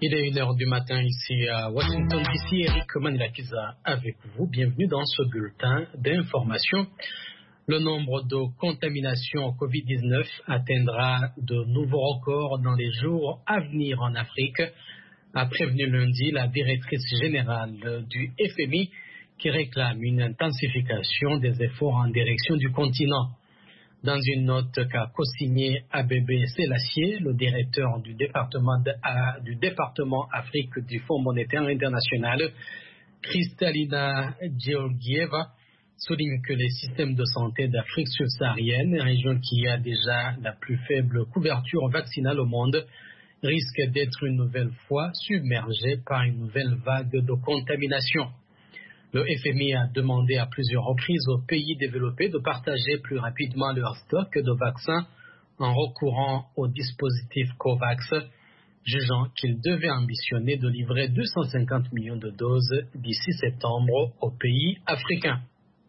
Il est 1h du matin ici à Washington DC. Eric Manilakiza avec vous. Bienvenue dans ce bulletin d'information. Le nombre de contaminations au Covid-19 atteindra de nouveaux records dans les jours à venir en Afrique, a prévenu lundi la directrice générale du FMI qui réclame une intensification des efforts en direction du continent. Dans une note qu'a co-signée Abebe Selassie, le directeur du département Afrique du Fonds monétaire international, Kristalina Georgieva, souligne que les systèmes de santé d'Afrique subsaharienne, région qui a déjà la plus faible couverture vaccinale au monde, risquent d'être une nouvelle fois submergés par une nouvelle vague de contamination. Le FMI a demandé à plusieurs reprises aux pays développés de partager plus rapidement leur stock de vaccins en recourant au dispositif COVAX, jugeant qu'il devait ambitionner de livrer 250 millions de doses d'ici septembre aux pays africains.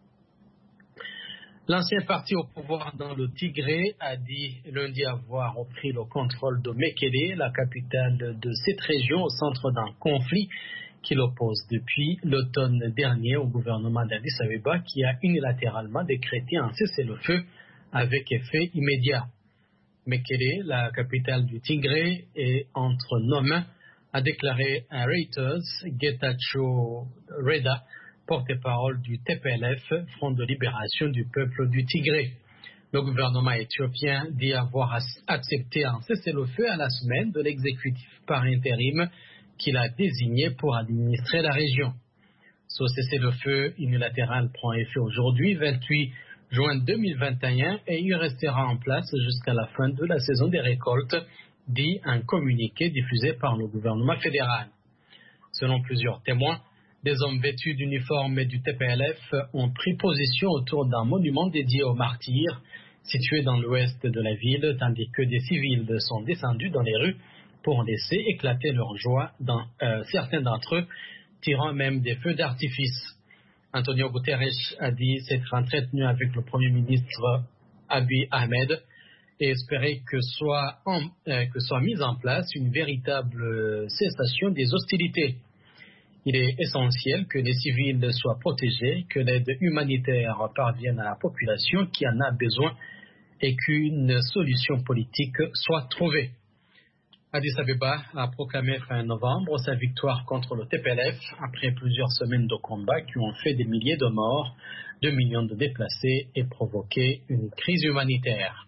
L'ancien parti au pouvoir dans le Tigré a dit lundi avoir repris le contrôle de Mekele, la capitale de cette région au centre d'un conflit qui l'oppose depuis l'automne dernier au gouvernement d'Addis Abeba qui a unilatéralement décrété un cessez-le-feu avec effet immédiat. Mekele, la capitale du Tigré, est entre nos mains, a déclaré à Reuters Getachew Reda, porte-parole du TPLF, Front de libération du peuple du Tigré. Le gouvernement éthiopien dit avoir accepté un cessez-le-feu à la semaine de l'exécutif par intérim qu'il a désigné pour administrer la région. Ce cessez-le-feu unilatéral prend effet aujourd'hui, 28 juin 2021, et il restera en place jusqu'à la fin de la saison des récoltes, dit un communiqué diffusé par le gouvernement fédéral. Selon plusieurs témoins, des hommes vêtus d'uniformes du TPLF ont pris position autour d'un monument dédié aux martyrs situé dans l'ouest de la ville, tandis que des civils sont descendus dans les rues pour laisser éclater leur joie, dans certains d'entre eux tirant même des feux d'artifice. Antonio Guterres a dit s'être entretenu avec le Premier ministre Abiy Ahmed et espérer que soit mise en place une véritable cessation des hostilités. Il est essentiel que les civils soient protégés, que l'aide humanitaire parvienne à la population qui en a besoin et qu'une solution politique soit trouvée. Addis Abeba a proclamé fin novembre sa victoire contre le TPLF après plusieurs semaines de combats qui ont fait des milliers de morts, 2 millions de déplacés et provoqué une crise humanitaire.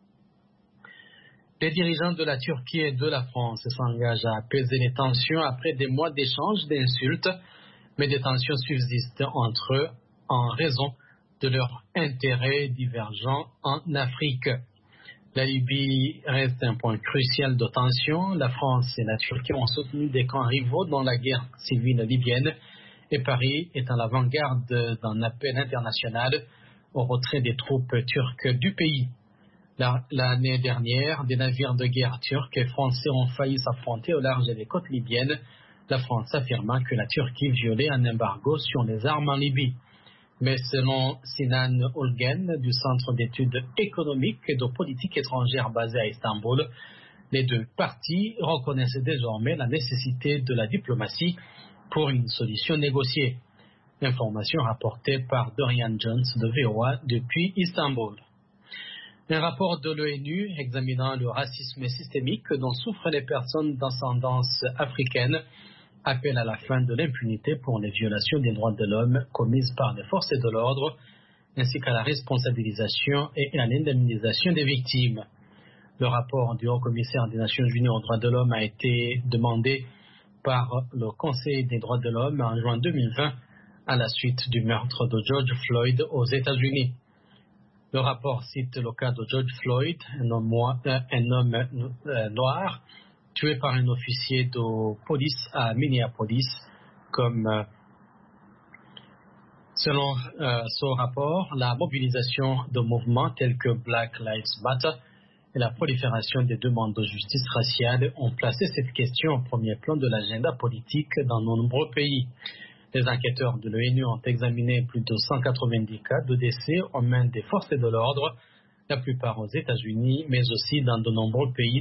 Les dirigeants de la Turquie et de la France s'engagent à apaiser les tensions après des mois d'échanges d'insultes, mais des tensions subsistent entre eux en raison de leurs intérêts divergents en Afrique. La Libye reste un point crucial de tension. La France et la Turquie ont soutenu des camps rivaux dans la guerre civile libyenne et Paris est à l'avant-garde d'un appel international au retrait des troupes turques du pays. L'année dernière, des navires de guerre turcs et français ont failli s'affronter au large des côtes libyennes, la France affirmant que la Turquie violait un embargo sur les armes en Libye. Mais selon Sinan Ulgen du Centre d'études économiques et de politique étrangère basé à Istanbul, les deux parties reconnaissent désormais la nécessité de la diplomatie pour une solution négociée. Information rapportée par Dorian Jones de VOA depuis Istanbul. Un rapport de l'ONU examinant le racisme systémique dont souffrent les personnes d'ascendance africaine appelle à la fin de l'impunité pour les violations des droits de l'homme commises par les forces de l'ordre, ainsi qu'à la responsabilisation et à l'indemnisation des victimes. Le rapport du Haut-Commissaire des Nations Unies aux droits de l'homme a été demandé par le Conseil des droits de l'homme en juin 2020 à la suite du meurtre de George Floyd aux États-Unis. Le rapport cite le cas de George Floyd, un homme noir, tué par un officier de police à Minneapolis, comme selon ce rapport, la mobilisation de mouvements tels que Black Lives Matter et la prolifération des demandes de justice raciale ont placé cette question au premier plan de l'agenda politique dans de nombreux pays. Les enquêteurs de l'ONU ont examiné plus de 190 cas de décès aux mains des forces de l'ordre, la plupart aux États-Unis, mais aussi dans de nombreux pays